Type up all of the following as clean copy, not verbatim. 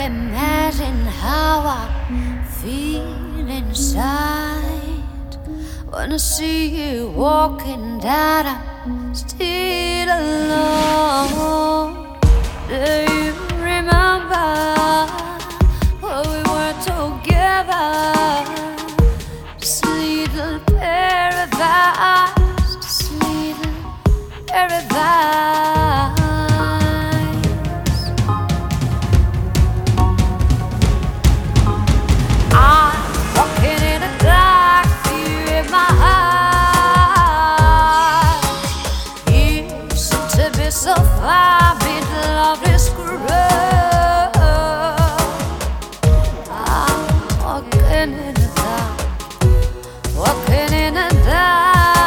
imagine how I feel inside when I see you walking down a street alone. Do you remember when we were together? This little paradise, this little paradise. So far below this world, I'm walking in the dark, walking in the dark.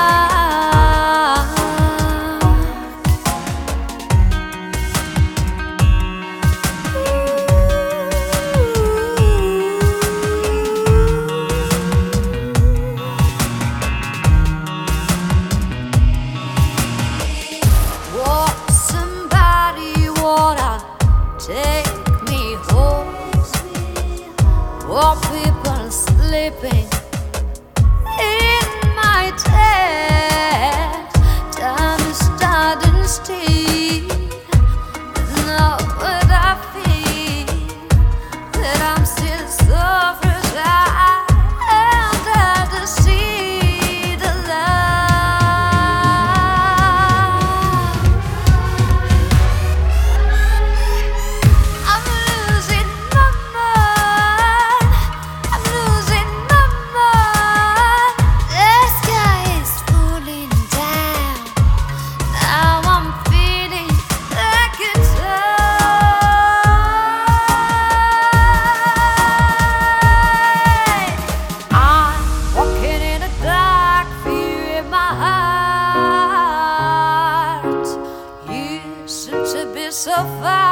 Take me home, while people sleeping in my tent. Time is starting still. Now that I feel that I'm still so fragile, and that to see the so far